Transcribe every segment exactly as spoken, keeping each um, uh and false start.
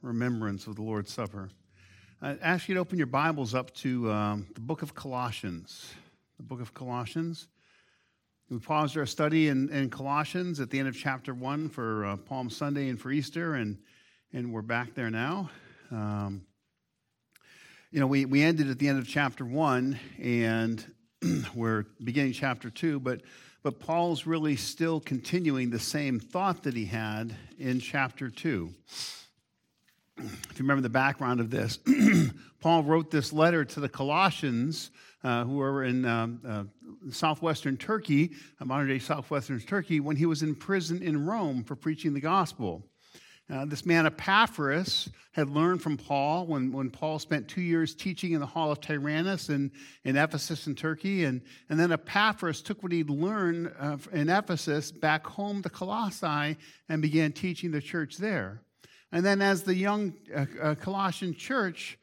remembrance of the Lord's Supper. I ask you to open your Bibles up to um, the book of Colossians. The book of Colossians. We paused our study in, in Colossians at the end of chapter one for uh, Palm Sunday and for Easter, and and we're back there now. Um, you know, we, we ended at the end of chapter one, and we're beginning chapter two, but but Paul's really still continuing the same thought that he had in chapter two. If you remember the background of this, Paul wrote this letter to the Colossians uh, who were in um, uh, southwestern Turkey, uh, modern-day southwestern Turkey, when he was in prison in Rome for preaching the gospel. Uh, this man Epaphras had learned from Paul when, when Paul spent two years teaching in the hall of Tyrannus in, in Ephesus in Turkey. And, and then Epaphras took what he'd learned uh, in Ephesus back home to Colossae and began teaching the church there. And then as the young uh, uh, Colossian church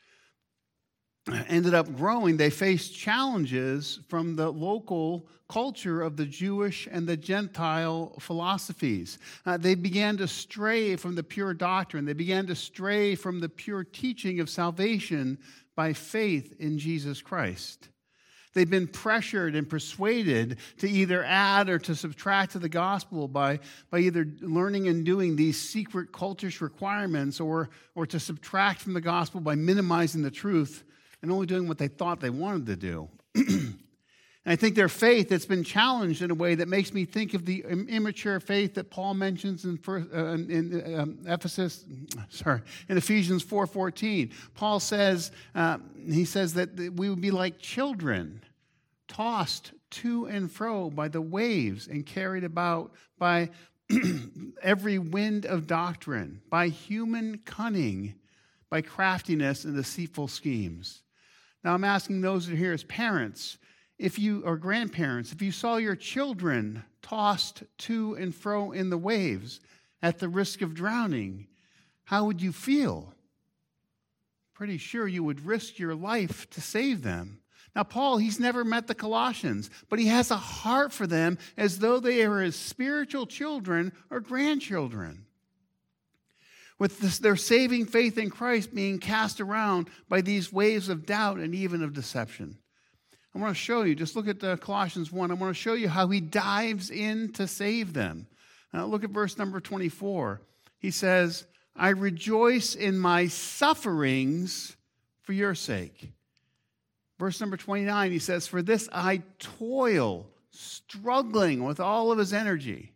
ended up growing, they faced challenges from the local culture of the Jewish and the Gentile philosophies. Uh, they began to stray from the pure doctrine. They began to stray from the pure teaching of salvation by faith in Jesus Christ. They've been pressured and persuaded to either add or to subtract to the gospel by, by either learning and doing these secret cultish requirements or, or to subtract from the gospel by minimizing the truth and only doing what they thought they wanted to do. And I think their faith has been challenged in a way that makes me think of the immature faith that Paul mentions in, first, uh, in um, Ephesus, sorry, in Ephesians four fourteen. Paul says, uh, he says that we would be like children, tossed to and fro by the waves and carried about by every wind of doctrine, by human cunning, by craftiness and deceitful schemes. Now I'm asking those that are here as parents, if you or grandparents, if you saw your children tossed to and fro in the waves at the risk of drowning, how would you feel? Pretty sure you would risk your life to save them. Now, Paul, he's never met the Colossians, but he has a heart for them as though they are his spiritual children or grandchildren. With this, their saving faith in Christ being cast around by these waves of doubt and even of deception. I want to show you, just look at uh, Colossians one. I want to show you how he dives in to save them. Now look at verse number twenty-four. He says, I rejoice in my sufferings for your sake. Verse number twenty-nine, he says, for this I toil, struggling with all of his energy.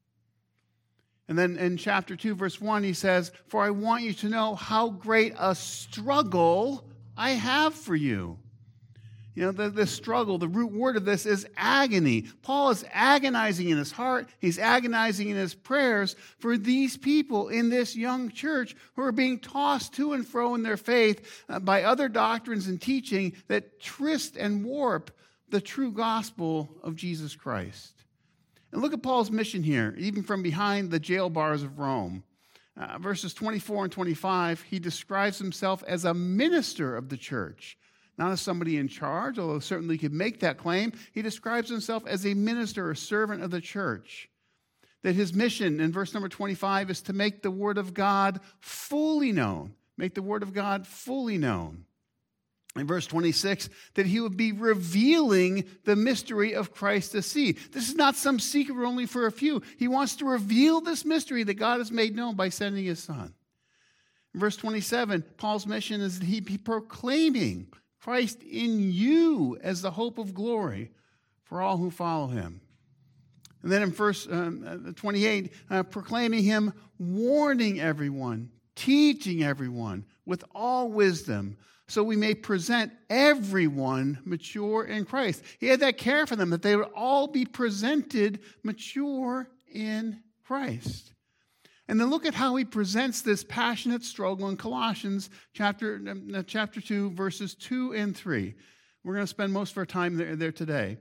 And then in chapter two, verse one, he says, for I want you to know how great a struggle I have for you. You know, the, the struggle, the root word of this is agony. Paul is agonizing in his heart. He's agonizing in his prayers for these people in this young church who are being tossed to and fro in their faith uh, by other doctrines and teaching that twist and warp the true gospel of Jesus Christ. And look at Paul's mission here, even from behind the jail bars of Rome. Uh, verses twenty-four and twenty-five, he describes himself as a minister of the church. Not as somebody in charge, although certainly he could make that claim. He describes himself as a minister, a servant of the church. That his mission in verse number twenty-five is to make the word of God fully known. Make the word of God fully known. In verse twenty-six, that he would be revealing the mystery of Christ to see. This is not some secret only for a few. He wants to reveal this mystery that God has made known by sending his Son. In verse twenty-seven, Paul's mission is that he be proclaiming Christ in you as the hope of glory for all who follow him. And then in verse um, twenty-eight, uh, proclaiming him, warning everyone, teaching everyone with all wisdom, so we may present everyone mature in Christ. He had that care for them, that they would all be presented mature in Christ. And then look at how he presents this passionate struggle in Colossians chapter, chapter two, verses two and three. We're going to spend most of our time there, there today.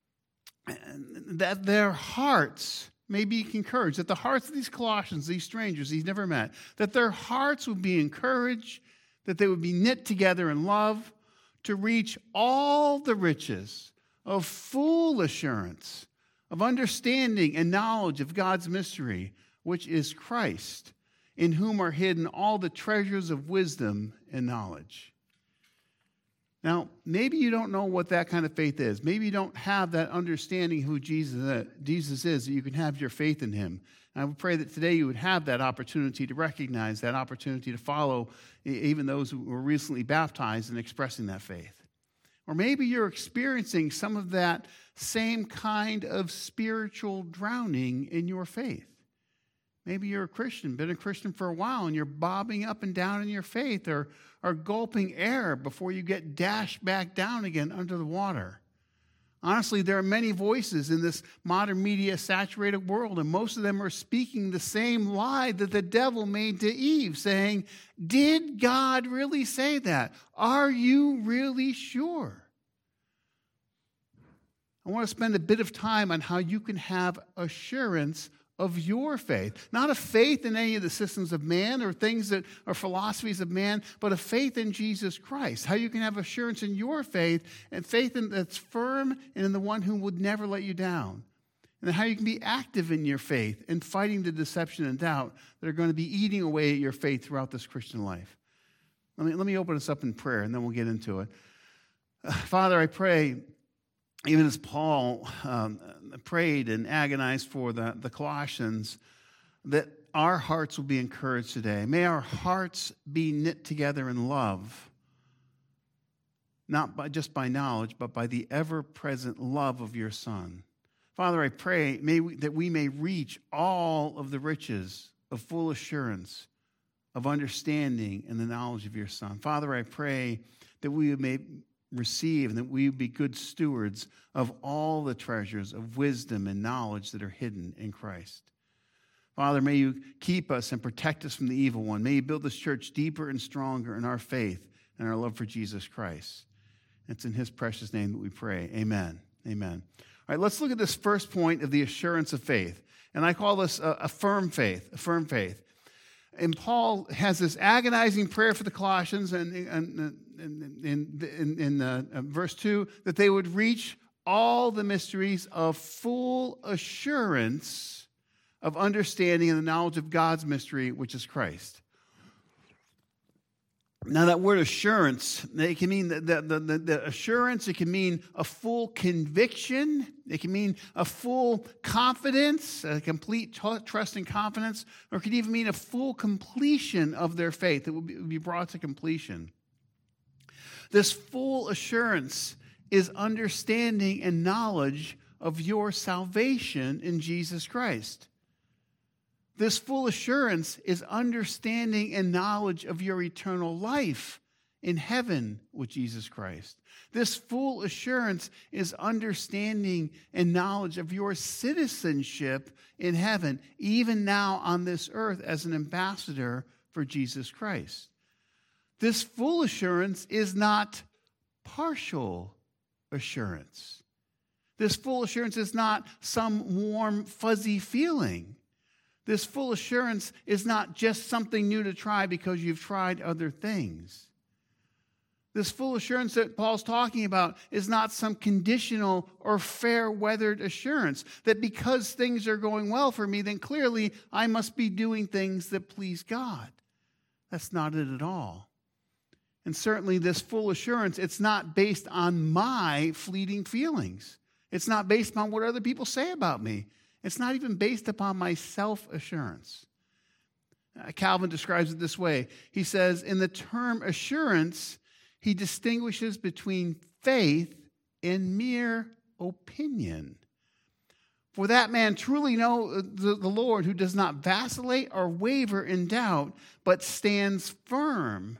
That their hearts may be encouraged, that the hearts of these Colossians, these strangers he's never met, that their hearts would be encouraged, that they would be knit together in love to reach all the riches of full assurance, of understanding and knowledge of God's mystery, which is Christ, in whom are hidden all the treasures of wisdom and knowledge. Now, maybe you don't know what that kind of faith is. Maybe you don't have that understanding who Jesus, Jesus is, that you can have your faith in him. And I would pray that today you would have that opportunity to recognize, that opportunity to follow even those who were recently baptized and expressing that faith. Or maybe you're experiencing some of that same kind of spiritual drowning in your faith. Maybe you're a Christian, been a Christian for a while, and you're bobbing up and down in your faith, or, or gulping air before you get dashed back down again under the water. Honestly, there are many voices in this modern media-saturated world, and most of them are speaking the same lie that the devil made to Eve, saying, "Did God really say that? Are you really sure?" I want to spend a bit of time on how you can have assurance of your faith. Not a faith in any of the systems of man or things that are philosophies of man, but a faith in Jesus Christ. How you can have assurance in your faith, and faith in, that's firm and in the one who would never let you down. And how you can be active in your faith and fighting the deception and doubt that are going to be eating away at your faith throughout this Christian life. Let me, let me open us up in prayer, and then we'll get into it. Uh, Father, I pray, even as Paul um, prayed and agonized for the, the Colossians, that our hearts will be encouraged today. May our hearts be knit together in love, not by, just by knowledge, but by the ever-present love of your Son. Father, I pray may we, that we may reach all of the riches of full assurance, of understanding and the knowledge of your Son. Father, I pray that we may receive and that we be good stewards of all the treasures of wisdom and knowledge that are hidden in Christ. Father, may you keep us and protect us from the evil one. May you build this church deeper and stronger in our faith and our love for Jesus Christ. It's in his precious name that we pray. Amen. Amen. All right, let's look at this first point of the assurance of faith. And I call this a, a firm faith, a firm faith. And Paul has this agonizing prayer for the Colossians, and in, in, in, in uh, verse two, that they would reach all the mysteries of full assurance of understanding and the knowledge of God's mystery, which is Christ. Now, that word assurance, it can mean the, the, the, the assurance, it can mean a full conviction, it can mean a full confidence, a complete t- trust and confidence, or it could even mean a full completion of their faith. It will be, it will be brought to completion. This full assurance is understanding and knowledge of your salvation in Jesus Christ. This full assurance is understanding and knowledge of your eternal life in heaven with Jesus Christ. This full assurance is understanding and knowledge of your citizenship in heaven, even now on this earth as an ambassador for Jesus Christ. This full assurance is not partial assurance. This full assurance is not some warm, fuzzy feeling. This full assurance is not just something new to try because you've tried other things. This full assurance that Paul's talking about is not some conditional or fair-weathered assurance that because things are going well for me, then clearly I must be doing things that please God. That's not it at all. And certainly this full assurance, it's not based on my fleeting feelings. It's not based on what other people say about me. It's not even based upon my self-assurance. Uh, Calvin describes it this way. He says, in the term assurance, he distinguishes between faith and mere opinion. For that man truly know the, the Lord, who does not vacillate or waver in doubt, but stands firm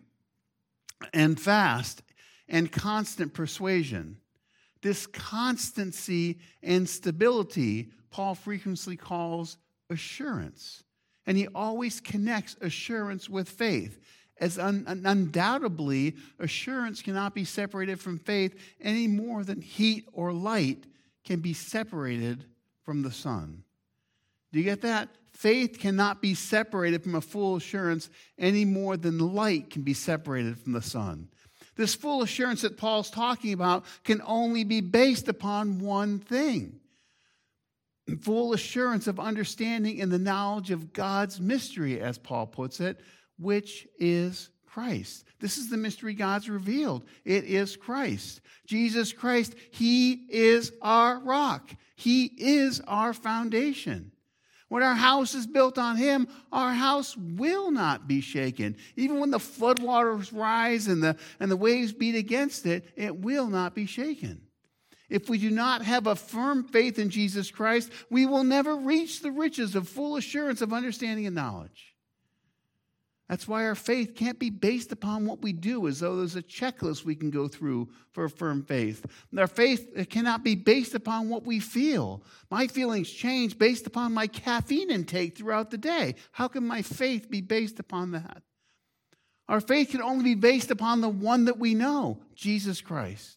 and fast and constant persuasion. This constancy and stability Paul frequently calls assurance. And he always connects assurance with faith. As un- undoubtedly, assurance cannot be separated from faith any more than heat or light can be separated from the sun. Do you get that? Faith cannot be separated from a full assurance any more than light can be separated from the sun. This full assurance that Paul's talking about can only be based upon one thing. full assurance of understanding in the knowledge of God's mystery, as Paul puts it, which is Christ. This is the mystery God's revealed. It is Christ. Jesus Christ, he is our rock. He is our foundation. When our house is built on him, our house will not be shaken. Even when the floodwaters rise and the, and the waves beat against it, it will not be shaken. If we do not have a firm faith in Jesus Christ, we will never reach the riches of full assurance of understanding and knowledge. That's why our faith can't be based upon what we do, as though there's a checklist we can go through for a firm faith. Our faith cannot be based upon what we feel. My feelings change based upon my caffeine intake throughout the day. How can my faith be based upon that? Our faith can only be based upon the one that we know, Jesus Christ.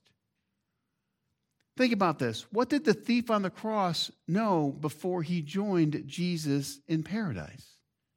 Think about this. What did the thief on the cross know before he joined Jesus in paradise?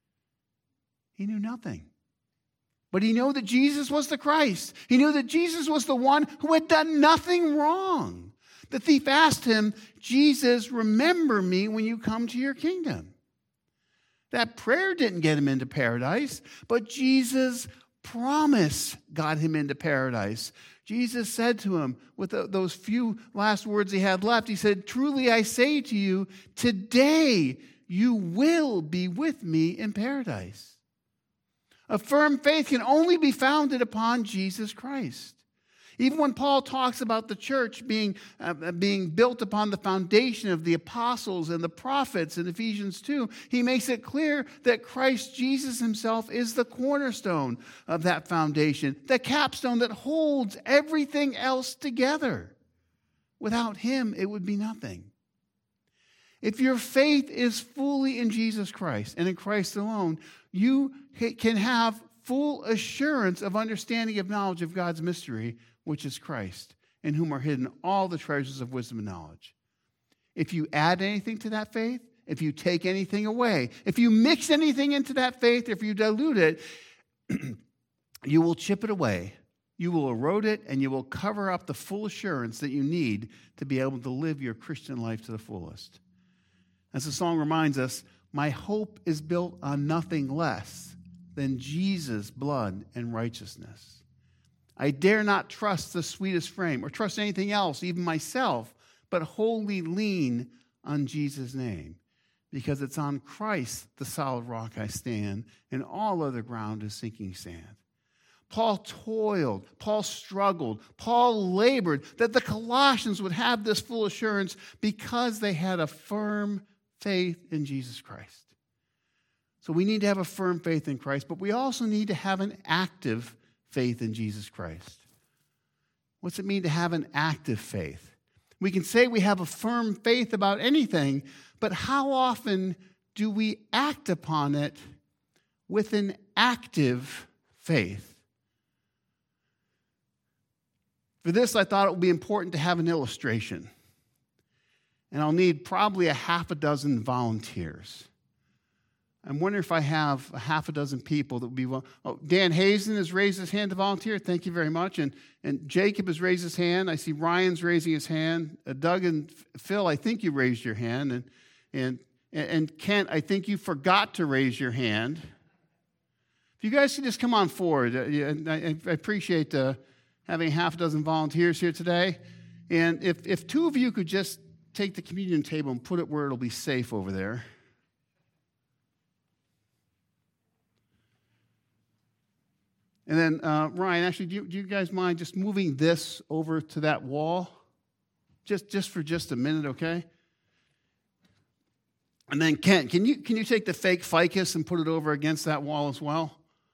He knew nothing. But he knew that Jesus was the Christ. He knew that Jesus was the one who had done nothing wrong. The thief asked him, Jesus, remember me when you come to your kingdom. That prayer didn't get him into paradise, but Jesus' promise got him into paradise. Jesus said to him, with those few last words he had left, he said, truly I say to you, today you will be with me in paradise. A firm faith can only be founded upon Jesus Christ. Even when Paul talks about the church being, uh, being built upon the foundation of the apostles and the prophets in Ephesians two, he makes it clear that Christ Jesus himself is the cornerstone of that foundation, the capstone that holds everything else together. Without him, it would be nothing. If your faith is fully in Jesus Christ and in Christ alone, you can have full assurance of understanding of knowledge of God's mystery, which is Christ, in whom are hidden all the treasures of wisdom and knowledge. If you add anything to that faith, if you take anything away, if you mix anything into that faith, if you dilute it, you will chip it away. You will erode it, and you will cover up the full assurance that you need to be able to live your Christian life to the fullest. As the song reminds us, my hope is built on nothing less than Jesus' blood and righteousness. I dare not trust the sweetest frame or trust anything else, even myself, but wholly lean on Jesus' name, because it's on Christ, the solid rock, I stand, and all other ground is sinking sand. Paul toiled, Paul struggled, Paul labored that the Colossians would have this full assurance because they had a firm faith in Jesus Christ. So we need to have a firm faith in Christ, but we also need to have an active faith in Jesus Christ. What's it mean to have an active faith? We can say we have a firm faith about anything, but how often do we act upon it with an active faith? For this, I thought it would be important to have an illustration. And I'll need probably a half a dozen volunteers. I'm wondering if I have a half a dozen people that would be well. Oh, Dan Hazen has raised his hand to volunteer. Thank you very much. And, and Jacob has raised his hand. I see Ryan's raising his hand. Uh, Doug and Phil, I think you raised your hand. And, and, and Kent, I think you forgot to raise your hand. If you guys could just come on forward. Uh, yeah, I, I appreciate uh, having half a dozen volunteers here today. And if, if two of you could just take the communion table and put it where it'll be safe over there. And then, uh, Ryan, actually, do you, do you guys mind just moving this over to that wall? Just, just for just a minute, okay? And then, Kent, can you, can you take the fake ficus and put it over against that wall as well?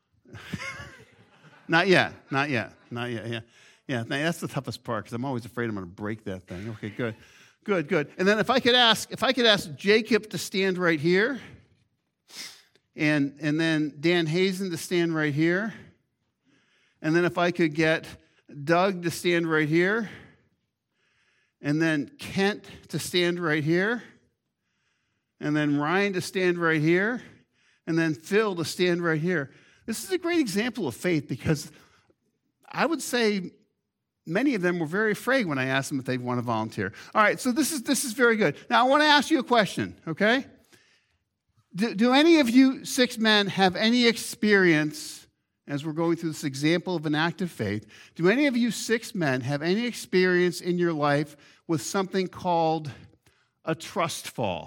Not yet, not yet, not yet, yeah. Yeah, that's the toughest part, because I'm always afraid I'm going to break that thing. Okay, good. Good, good. And then if I could ask, if I could ask Jacob to stand right here, and, and then Dan Hazen to stand right here, and then if I could get Doug to stand right here, and then Kent to stand right here, and then Ryan to stand right here, and then Phil to stand right here. This is a great example of faith, because I would say many of them were very afraid when I asked them if they want to volunteer. All right, so this is this is very good. Now, I want to ask you a question, okay? Do, do any of you six men have any experience, as we're going through this example of an act of faith, do any of you six men have any experience in your life with something called a trust fall?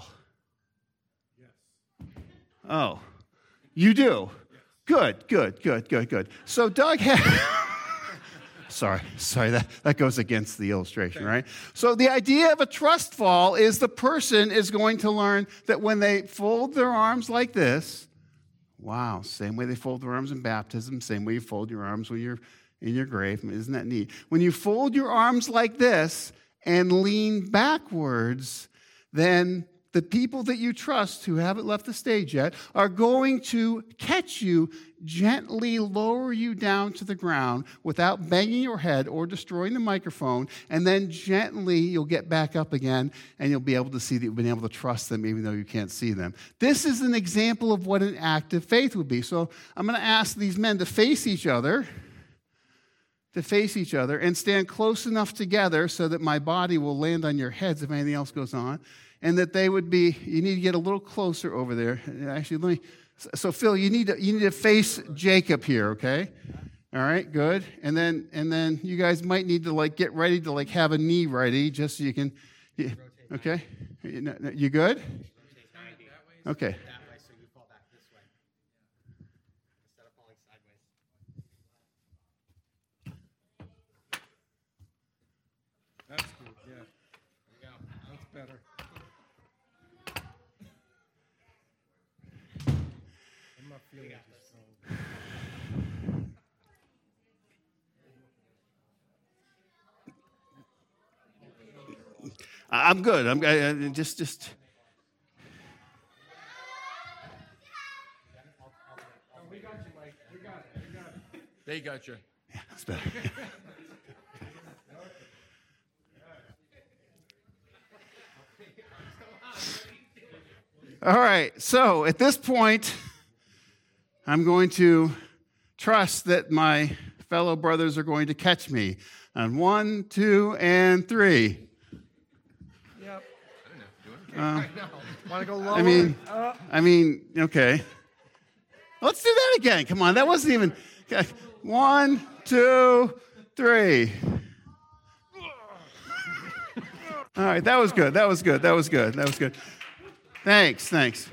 Yes. Oh, you do? Yes. Good, good, good, good, good. So Doug had... Sorry, sorry, that, that goes against the illustration, right? So the idea of a trust fall is the person is going to learn that when they fold their arms like this, wow, same way they fold their arms in baptism, same way you fold your arms when you're in your grave. Isn't that neat? When you fold your arms like this and lean backwards, then the people that you trust who haven't left the stage yet are going to catch you, gently lower you down to the ground without banging your head or destroying the microphone, and then gently you'll get back up again and you'll be able to see that you've been able to trust them even though you can't see them. This is an example of what an act of faith would be. So I'm going to ask these men to face each other, to face each other and stand close enough together so that my body will land on your heads if anything else goes on. And that they would be, you need to get a little closer over there. Actually, let me, so Phil, you need to, you need to face Jacob here, okay? All right, good. And then, and then you guys might need to like get ready to like have a knee ready just so you can, you, okay? You good? Okay. That's good, yeah. There we go. That's better. I'm not feeling it too strong. I'm good. I'm I, I, just, just. Oh, we got you, Mike. We got it. We got it. They got you. Yeah, that's better. All right, so at this point, I'm going to trust that my fellow brothers are going to catch me. On one, two, and three. Yep. Um, I know. Want to go lower? I mean, uh, I mean, okay. Let's do that again. Come on, that wasn't even. Okay. One, two, three. All right, that was good. That was good. That was good. That was good. Thanks, thanks.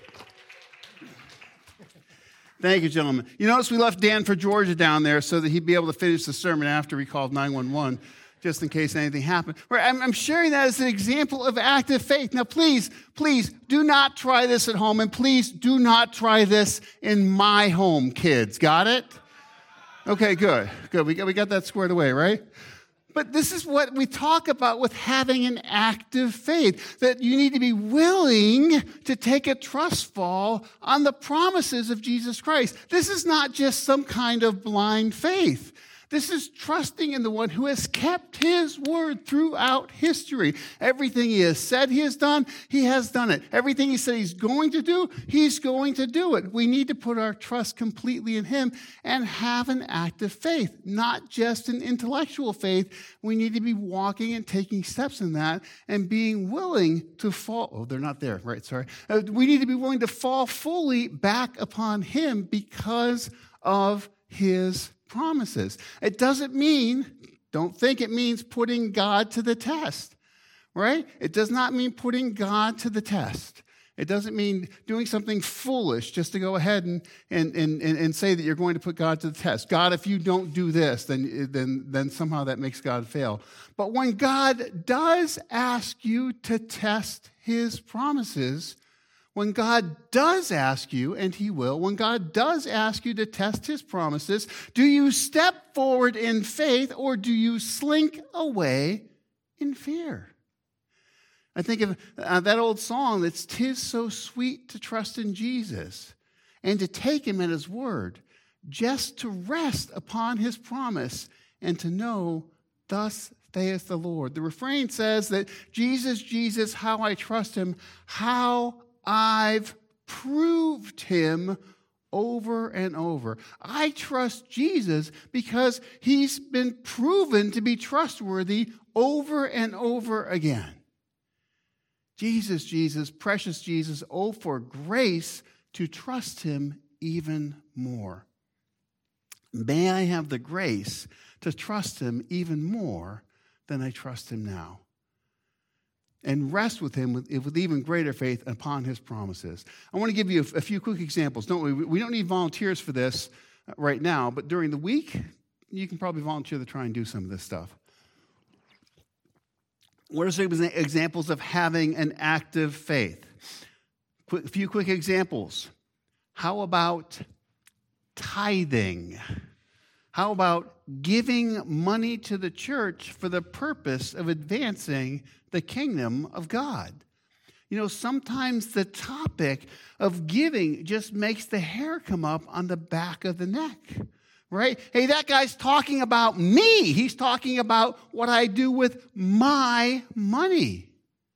Thank you, gentlemen. You notice we left Dan for Georgia down there so that he'd be able to finish the sermon after we called nine one one, just in case anything happened. I'm, I'm sharing that as an example of active faith. Now, please, please do not try this at home, and please do not try this in my home, kids. Got it? Okay, good, good. We got, we got that squared away, right? But this is what we talk about with having an active faith, that you need to be willing to take a trust fall on the promises of Jesus Christ. This is not just some kind of blind faith. This is trusting in the one who has kept his word throughout history. Everything he has said he has done, he has done it. Everything he said he's going to do, he's going to do it. We need to put our trust completely in him and have an active faith, not just an intellectual faith. We need to be walking and taking steps in that and being willing to fall. Oh, they're not there. Right, sorry. Uh, we need to be willing to fall fully back upon him because of his promises. It doesn't mean, don't think it means putting God to the test, right? It does not mean putting God to the test. It doesn't mean doing something foolish just to go ahead and, and, and, and say that you're going to put God to the test. God, if you don't do this, then, then, then somehow that makes God fail. But when God does ask you to test his promises, when God does ask you, and he will, when God does ask you to test his promises, do you step forward in faith or do you slink away in fear? I think of uh, that old song that's "'Tis so sweet to trust in Jesus and to take him at his word, just to rest upon his promise and to know, thus saith the Lord." The refrain says that Jesus, Jesus, how I trust him, how I've proved him over and over. I trust Jesus because he's been proven to be trustworthy over and over again. Jesus, Jesus, precious Jesus, oh, for grace to trust him even more. May I have the grace to trust him even more than I trust him now, and rest with him with, with even greater faith upon his promises. I want to give you a, a few quick examples. Don't we? We don't need volunteers for this right now, but during the week, you can probably volunteer to try and do some of this stuff. What are some examples of having an active faith? A few quick examples. How about tithing? How about giving money to the church for the purpose of advancing the kingdom of God? You know, sometimes the topic of giving just makes the hair come up on the back of the neck, right? Hey, that guy's talking about me. He's talking about what I do with my money.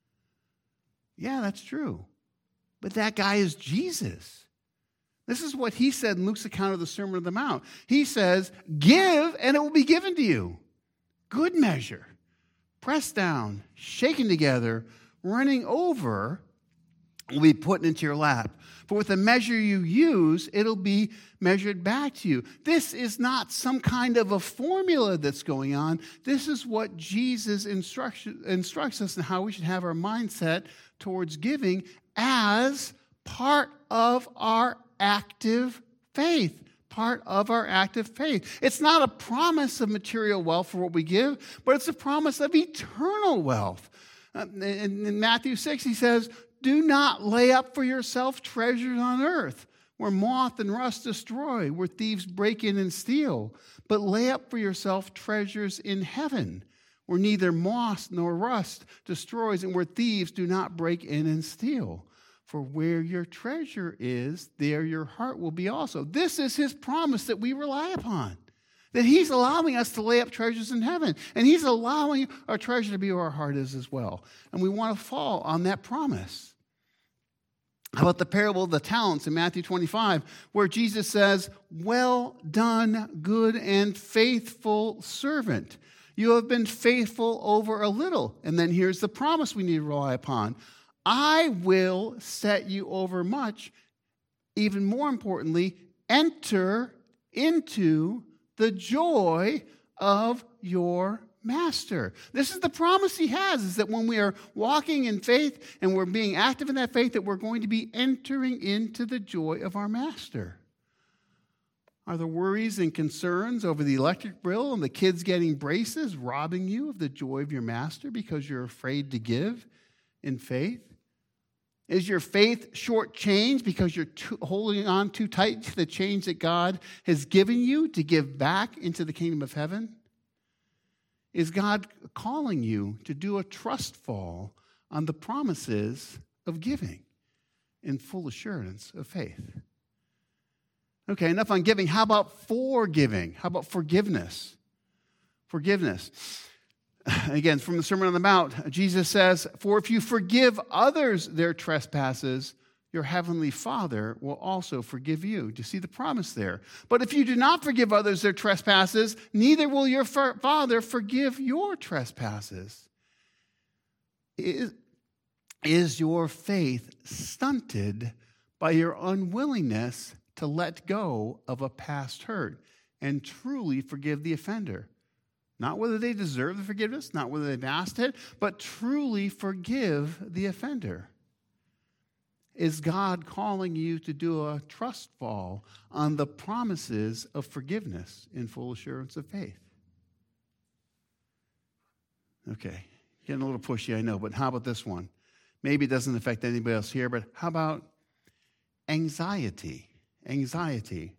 Yeah, that's true. But that guy is Jesus. This is what he said in Luke's account of the Sermon on the Mount. He says, give and it will be given to you. Good measure, pressed down, shaken together, running over, will be put into your lap. For with the measure you use, it'll be measured back to you. This is not some kind of a formula that's going on. This is what Jesus instructs, instructs us in how we should have our mindset towards giving as part of our active faith. Part of our active faith. It's not a promise of material wealth for what we give, but it's a promise of eternal wealth. Uh, in, in Matthew six, he says, do not lay up for yourself treasures on earth, where moth and rust destroy, where thieves break in and steal, but lay up for yourself treasures in heaven, where neither moth nor rust destroys, and where thieves do not break in and steal. For where your treasure is, there your heart will be also. This is his promise that we rely upon. That he's allowing us to lay up treasures in heaven. And he's allowing our treasure to be where our heart is as well. And we want to fall on that promise. How about the parable of the talents in Matthew twenty-five, where Jesus says, well done, good and faithful servant. You have been faithful over a little. And then here's the promise we need to rely upon. I will set you over much. Even more importantly, enter into the joy of your master. This is the promise he has, is that when we are walking in faith and we're being active in that faith, that we're going to be entering into the joy of our master. Are the worries and concerns over the electric bill and the kids getting braces robbing you of the joy of your master because you're afraid to give in faith? Is your faith shortchanged because you're too, holding on too tight to the change that God has given you to give back into the kingdom of heaven? Is God calling you to do a trust fall on the promises of giving in full assurance of faith? Okay, enough on giving. How about forgiving? How about forgiveness? Forgiveness. Again, from the Sermon on the Mount, Jesus says, for if you forgive others their trespasses, your heavenly Father will also forgive you. Do you see the promise there? But if you do not forgive others their trespasses, neither will your Father forgive your trespasses. Is, is your faith stunted by your unwillingness to let go of a past hurt and truly forgive the offender? Not whether they deserve the forgiveness, not whether they've asked it, but truly forgive the offender. Is God calling you to do a trust fall on the promises of forgiveness in full assurance of faith? Okay, getting a little pushy, I know, but how about this one? Maybe it doesn't affect anybody else here, but how about anxiety? Anxiety.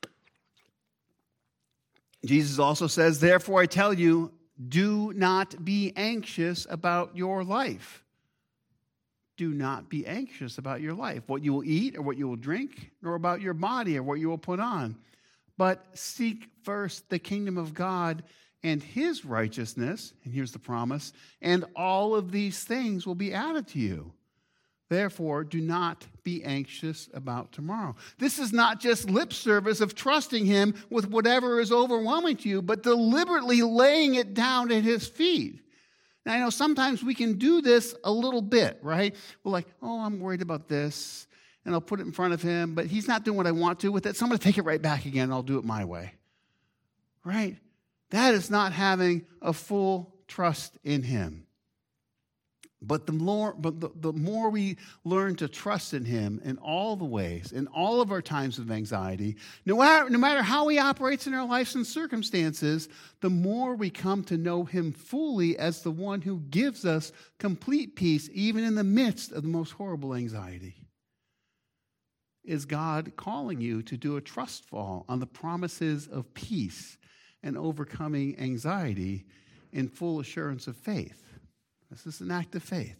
Jesus also says, therefore I tell you, do not be anxious about your life. Do not be anxious about your life, what you will eat or what you will drink, nor about your body or what you will put on. But seek first the kingdom of God and his righteousness, and here's the promise, and all of these things will be added to you. Therefore, do not be anxious about tomorrow. This is not just lip service of trusting him with whatever is overwhelming to you, but deliberately laying it down at his feet. Now, I know sometimes we can do this a little bit, right? We're like, oh, I'm worried about this, and I'll put it in front of him, but he's not doing what I want to with it, so I'm going to take it right back again, and I'll do it my way, right? That is not having a full trust in him. But the more, but the, the more we learn to trust in him in all the ways, in all of our times of anxiety, no matter, no matter how he operates in our lives and circumstances, the more we come to know him fully as the one who gives us complete peace, even in the midst of the most horrible anxiety. Is God calling you to do a trust fall on the promises of peace and overcoming anxiety in full assurance of faith? This is an act of faith.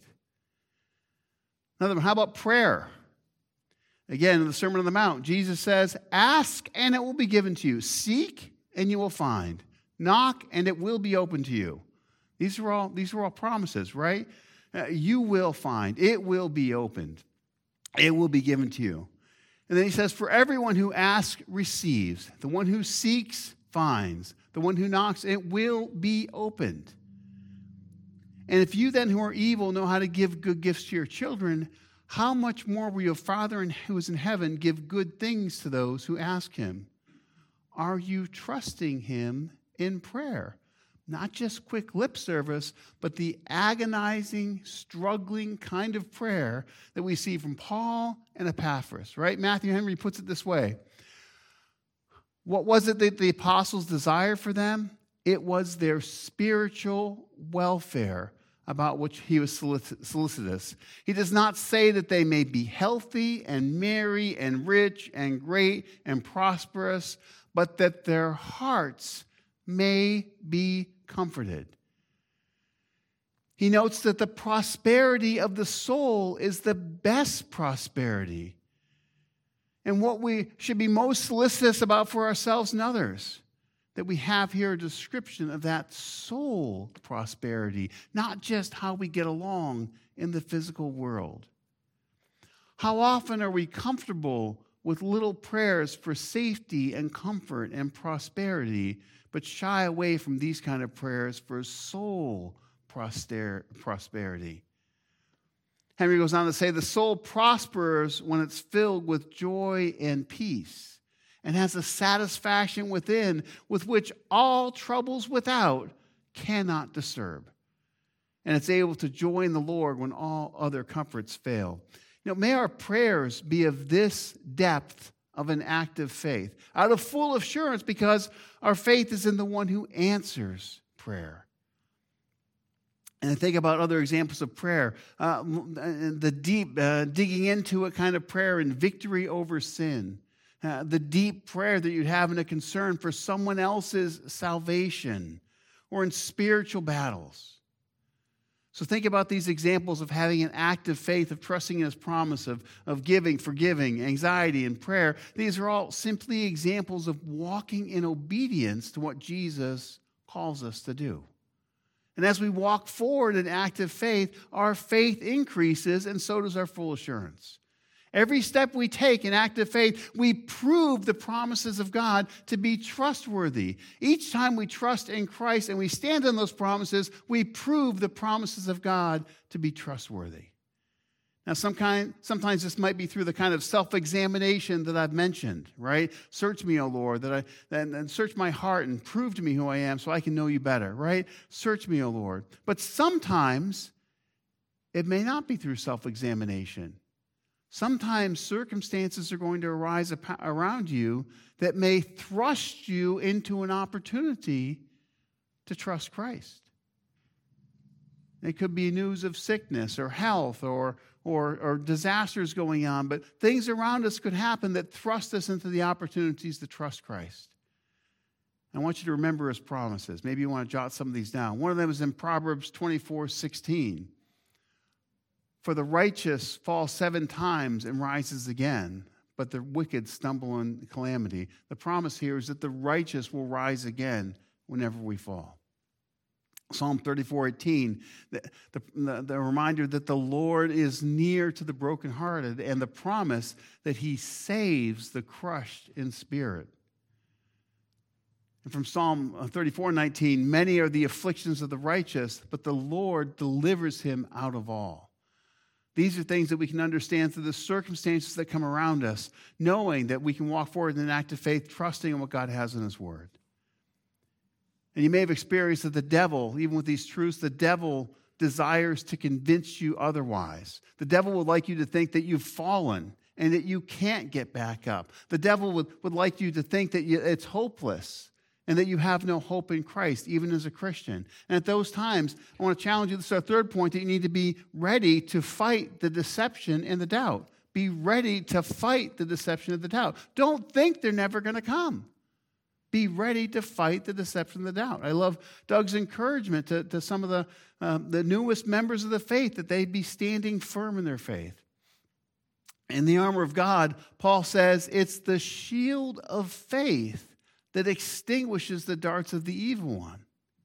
Another one, how about prayer? Again, in the Sermon on the Mount, Jesus says, ask and it will be given to you. Seek and you will find. Knock and it will be open to you. These are all, these are all promises, right? Uh, you will find. It will be opened. It will be given to you. And then he says, for everyone who asks receives. The one who seeks finds. The one who knocks, it will be opened. And if you then who are evil know how to give good gifts to your children, how much more will your Father who is in heaven give good things to those who ask him? Are you trusting him in prayer? Not just quick lip service, but the agonizing, struggling kind of prayer that we see from Paul and Epaphras, right? Matthew Henry puts it this way. What was it that the apostles desired for them? It was their spiritual welfare, about which he was solicitous. He does not say that they may be healthy and merry and rich and great and prosperous, but that their hearts may be comforted. He notes that the prosperity of the soul is the best prosperity, and what we should be most solicitous about for ourselves and others. That we have here a description of that soul prosperity, not just how we get along in the physical world. How often are we comfortable with little prayers for safety and comfort and prosperity, but shy away from these kind of prayers for soul prosperity? Henry goes on to say, the soul prospers when it's filled with joy and peace, and has a satisfaction within with which all troubles without cannot disturb. And it's able to join the Lord when all other comforts fail. You know, may our prayers be of this depth of an active faith, out of full assurance, because our faith is in the one who answers prayer. And I think about other examples of prayer, uh, the deep, uh, digging into a kind of prayer in victory over sin. Uh, the deep prayer that you'd have in a concern for someone else's salvation or in spiritual battles. So think about these examples of having an active faith, of trusting in his promise, of, of giving, forgiving, anxiety, and prayer. These are all simply examples of walking in obedience to what Jesus calls us to do. And as we walk forward in active faith, our faith increases, and so does our full assurance. Every step we take in active faith, we prove the promises of God to be trustworthy. Each time we trust in Christ and we stand on those promises, we prove the promises of God to be trustworthy. Now, some kind, sometimes this might be through the kind of self-examination that I've mentioned, right? Search me, O Lord, that I and, and search my heart and prove to me who I am so I can know you better, right? Search me, O Lord. But sometimes it may not be through self-examination. Sometimes circumstances are going to arise around you that may thrust you into an opportunity to trust Christ. It could be news of sickness or health or, or, or disasters going on, but things around us could happen that thrust us into the opportunities to trust Christ. I want you to remember his promises. Maybe you want to jot some of these down. One of them is in Proverbs twenty-four sixteen. For the righteous falls seven times and rises again, but the wicked stumble in calamity. The promise here is that the righteous will rise again whenever we fall. Psalm thirty-four eighteen, the, the, the reminder that the Lord is near to the brokenhearted, and the promise that he saves the crushed in spirit. And from Psalm thirty-four nineteen, many are the afflictions of the righteous, but the Lord delivers him out of all. These are things that we can understand through the circumstances that come around us, knowing that we can walk forward in an act of faith, trusting in what God has in his word. And you may have experienced that the devil, even with these truths, the devil desires to convince you otherwise. The devil would like you to think that you've fallen and that you can't get back up. The devil would, would like you to think that you, it's hopeless and that you have no hope in Christ, even as a Christian. And at those times, I want to challenge you. This is our third point, that you need to be ready to fight the deception and the doubt. Be ready to fight the deception and the doubt. Don't think they're never going to come. Be ready to fight the deception and the doubt. I love Doug's encouragement to, to some of the, uh, the newest members of the faith, that they be standing firm in their faith. In the armor of God, Paul says it's the shield of faith that extinguishes the darts of the evil one.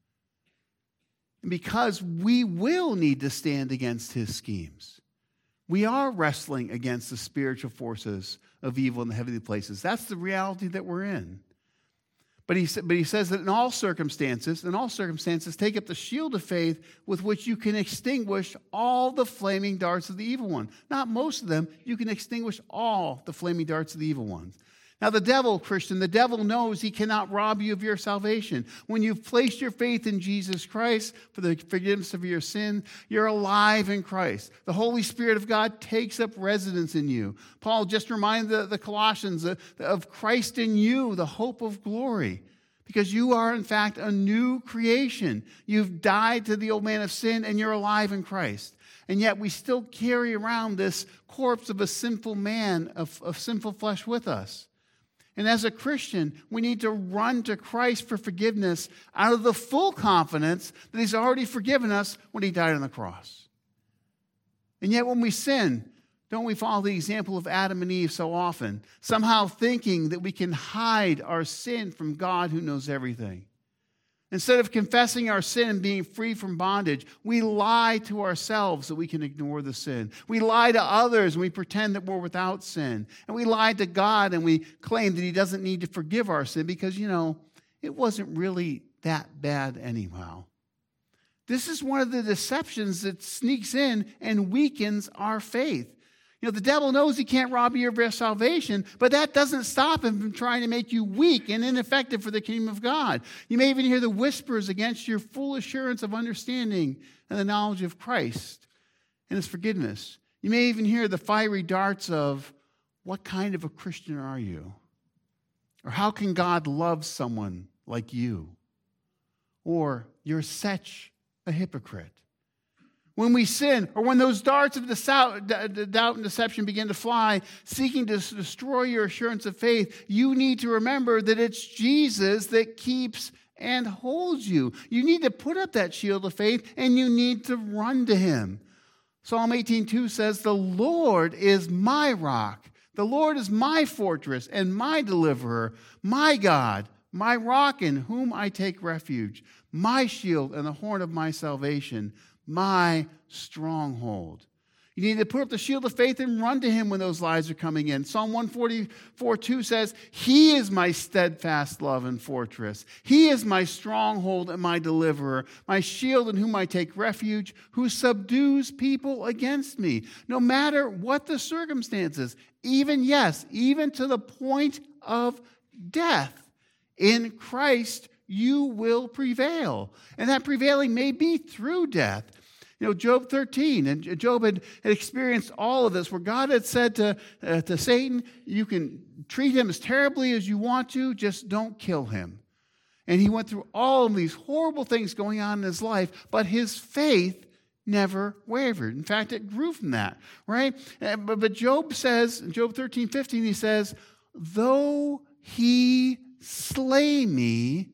And because we will need to stand against his schemes. We are wrestling against the spiritual forces of evil in the heavenly places. That's the reality that we're in. But he, but he says that in all circumstances, in all circumstances, take up the shield of faith with which you can extinguish all the flaming darts of the evil one. Not most of them. You can extinguish all the flaming darts of the evil ones. Now, the devil, Christian, the devil knows he cannot rob you of your salvation. When you've placed your faith in Jesus Christ for the forgiveness of your sin, you're alive in Christ. The Holy Spirit of God takes up residence in you. Paul just reminded the, the Colossians of Christ in you, the hope of glory. Because you are, in fact, a new creation. You've died to the old man of sin, and you're alive in Christ. And yet we still carry around this corpse of a sinful man, of, of sinful flesh with us. And as a Christian, we need to run to Christ for forgiveness out of the full confidence that he's already forgiven us when he died on the cross. And yet when we sin, don't we follow the example of Adam and Eve so often, somehow thinking that we can hide our sin from God who knows everything? Instead of confessing our sin and being free from bondage, we lie to ourselves so we can ignore the sin. We lie to others and we pretend that we're without sin. And we lie to God and we claim that he doesn't need to forgive our sin because, you know, it wasn't really that bad anyhow. This is one of the deceptions that sneaks in and weakens our faith. You know, the devil knows he can't rob you of your salvation, but that doesn't stop him from trying to make you weak and ineffective for the kingdom of God. You may even hear the whispers against your full assurance of understanding and the knowledge of Christ and his forgiveness. You may even hear the fiery darts of, what kind of a Christian are you? Or how can God love someone like you? Or you're such a hypocrite. When we sin, or when those darts of doubt and deception begin to fly, seeking to destroy your assurance of faith, you need to remember that it's Jesus that keeps and holds you. You need to put up that shield of faith, and you need to run to him. Psalm eighteen two says, the Lord is my rock. The Lord is my fortress and my deliverer, my God, my rock in whom I take refuge, my shield and the horn of my salvation, my stronghold. You need to put up the shield of faith and run to him when those lies are coming in. Psalm one forty-four two says, he is my steadfast love and fortress. He is my stronghold and my deliverer, my shield in whom I take refuge, who subdues people against me. No matter what the circumstances, even, yes, even to the point of death, in Christ you will prevail. And that prevailing may be through death. You know, Job thirteen, and Job had, had experienced all of this, where God had said to, uh, to Satan, you can treat him as terribly as you want to, just don't kill him. And he went through all of these horrible things going on in his life, but his faith never wavered. In fact, it grew from that, right? But, but Job says, in Job thirteen fifteen, he says, though he slay me,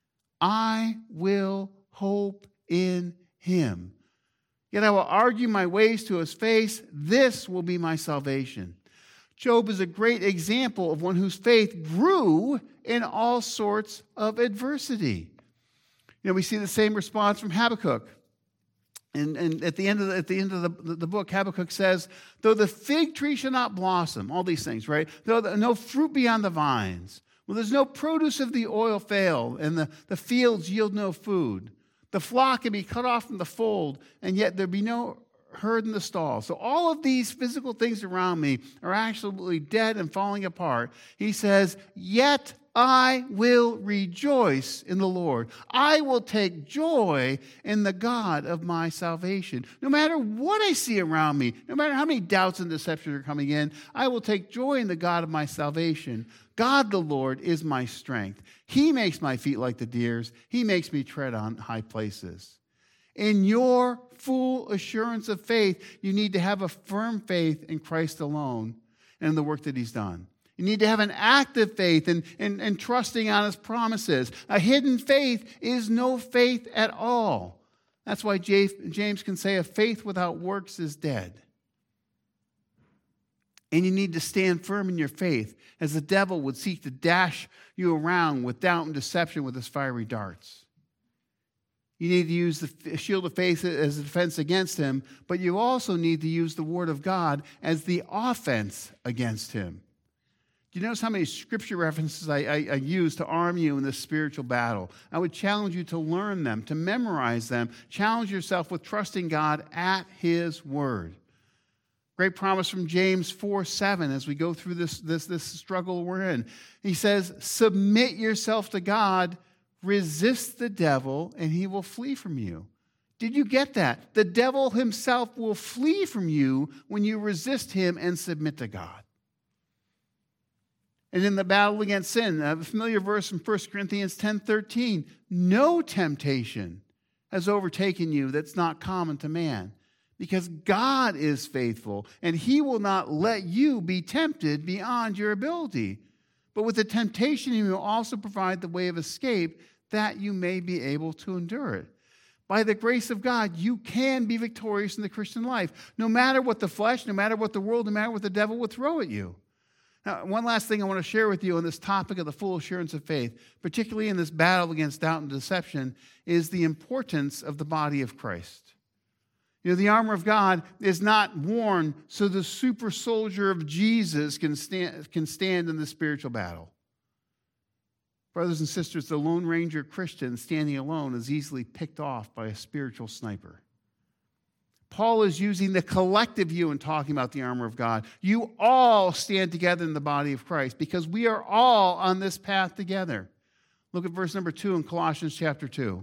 I will hope in him. Yet I will argue my ways to his face. This will be my salvation. Job is a great example of one whose faith grew in all sorts of adversity. You know, we see the same response from Habakkuk. And, and at the end of the, at the end of the, the book, Habakkuk says, though the fig tree shall not blossom, all these things, right? Though the, no fruit be on the vines, well, there's no produce of the oil fail, and the, the fields yield no food. The flock can be cut off from the fold, and yet there be no herd in the stall. So all of these physical things around me are absolutely dead and falling apart. He says, yet I will rejoice in the Lord. I will take joy in the God of my salvation. No matter what I see around me, no matter how many doubts and deceptions are coming in, I will take joy in the God of my salvation. God the Lord is my strength. He makes my feet like the deer's. He makes me tread on high places. In your full assurance of faith, you need to have a firm faith in Christ alone and in the work that he's done. You need to have an active faith and, and, and trusting on his promises. A hidden faith is no faith at all. That's why James can say a faith without works is dead. And you need to stand firm in your faith, as the devil would seek to dash you around with doubt and deception with his fiery darts. You need to use the shield of faith as a defense against him, but you also need to use the word of God as the offense against him. Do you notice how many scripture references I, I, I use to arm you in this spiritual battle? I would challenge you to learn them, to memorize them. Challenge yourself with trusting God at his word. Great promise from James four seven as we go through this, this, this struggle we're in. He says, submit yourself to God, resist the devil, and he will flee from you. Did you get that? The devil himself will flee from you when you resist him and submit to God. And in the battle against sin, a familiar verse from First Corinthians ten thirteen, no temptation has overtaken you that's not common to man, because God is faithful, and he will not let you be tempted beyond your ability. But with the temptation, he will also provide the way of escape that you may be able to endure it. By the grace of God, you can be victorious in the Christian life, no matter what the flesh, no matter what the world, no matter what the devil will throw at you. Now, one last thing I want to share with you on this topic of the full assurance of faith, particularly in this battle against doubt and deception, is the importance of the body of Christ. You know, the armor of God is not worn so the super soldier of Jesus can stand, can stand in the spiritual battle. Brothers and sisters, the Lone Ranger Christian standing alone is easily picked off by a spiritual sniper. Paul is using the collective you in talking about the armor of God. You all stand together in the body of Christ because we are all on this path together. Look at verse number two in Colossians chapter two.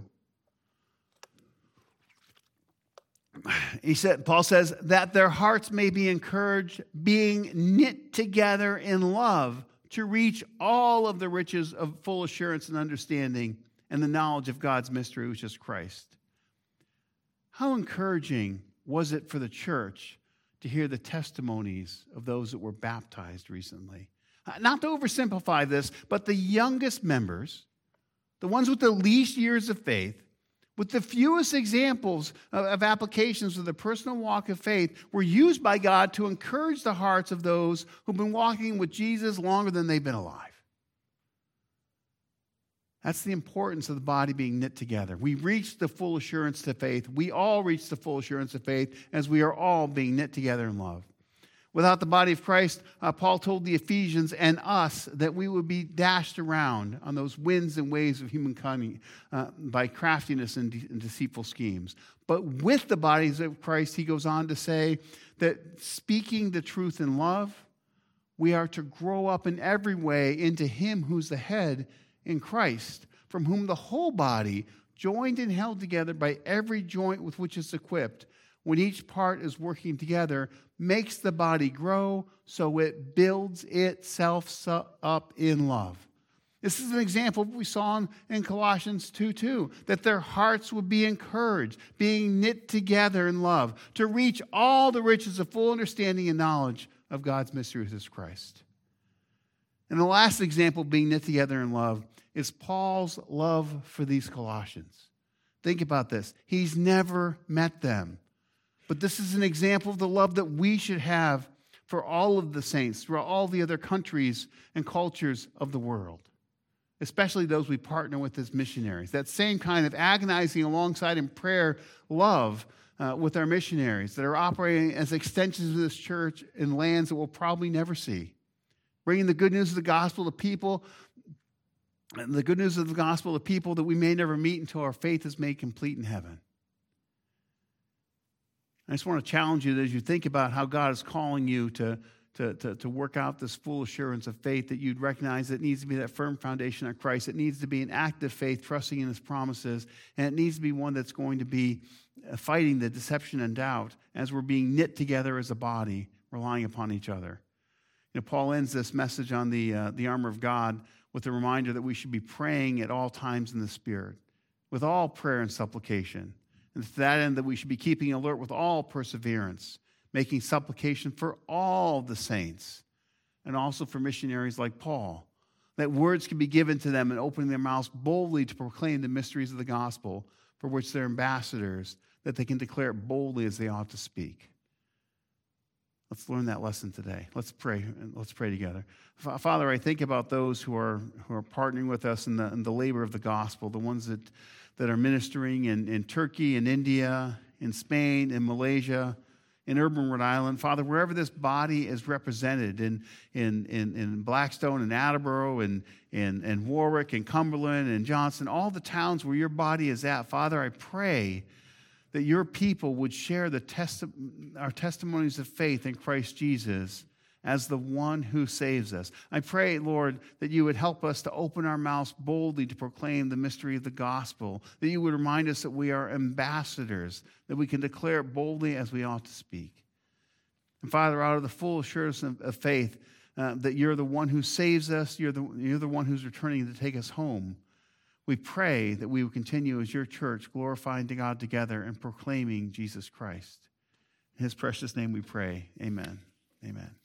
He said, Paul says, that their hearts may be encouraged, being knit together in love, to reach all of the riches of full assurance and understanding and the knowledge of God's mystery, which is Christ. How encouraging was it for the church to hear the testimonies of those that were baptized recently? Not to oversimplify this, but the youngest members, the ones with the least years of faith, with the fewest examples of, of applications of the personal walk of faith, were used by God to encourage the hearts of those who've been walking with Jesus longer than they've been alive. That's the importance of the body being knit together. We reach the full assurance to faith. We all reach the full assurance of faith as we are all being knit together in love. Without the body of Christ, uh, Paul told the Ephesians and us that we would be dashed around on those winds and waves of human cunning uh, by craftiness and, de- and deceitful schemes. But with the bodies of Christ, he goes on to say that speaking the truth in love, we are to grow up in every way into him who's the head, in Christ, from whom the whole body, joined and held together by every joint with which it's equipped, when each part is working together, makes the body grow so it builds itself up in love. This is an example of what we saw in, in Colossians two two, that their hearts would be encouraged, being knit together in love, to reach all the riches of full understanding and knowledge of God's mystery, which is Christ. And the last example being knit together in love is Paul's love for these Colossians. Think about this. He's never met them. But this is an example of the love that we should have for all of the saints throughout all the other countries and cultures of the world. especially those we partner with as missionaries. That same kind of agonizing alongside in prayer love uh, with our missionaries that are operating as extensions of this church in lands that we'll probably never see. Bringing the good news of the gospel to people, the good news of the gospel to people that we may never meet until our faith is made complete in heaven. I just want to challenge you that as you think about how God is calling you to, to, to, to work out this full assurance of faith, that you'd recognize that it needs to be that firm foundation of Christ. It needs to be an active faith, trusting in his promises, and it needs to be one that's going to be fighting the deception and doubt as we're being knit together as a body, relying upon each other. You know, Paul ends this message on the, uh, the armor of God with a reminder that we should be praying at all times in the Spirit, with all prayer and supplication. And to that end, that we should be keeping alert with all perseverance, making supplication for all the saints, and also for missionaries like Paul, that words can be given to them and opening their mouths boldly to proclaim the mysteries of the gospel, for which they're ambassadors, that they can declare it boldly as they ought to speak. Let's learn that lesson today. Let's pray. Let's pray together. Father, I think about those who are who are partnering with us in the, in the labor of the gospel, the ones that, that are ministering in, in Turkey, in India, in Spain, in Malaysia, in urban Rhode Island. Father, wherever this body is represented, in, in, in, in Blackstone, and Attleboro, and, and, and Warwick, and Cumberland, and Johnson, all the towns where your body is at, Father, I pray that your people would share the testi- our testimonies of faith in Christ Jesus as the one who saves us. I pray, Lord, that you would help us to open our mouths boldly to proclaim the mystery of the gospel, that you would remind us that we are ambassadors, that we can declare it boldly as we ought to speak. And Father, out of the full assurance of, of faith, uh, that you're the one who saves us, you're the, you're the one who's returning to take us home, we pray that we will continue as your church, glorifying to God together and proclaiming Jesus Christ. In his precious name we pray. Amen. Amen.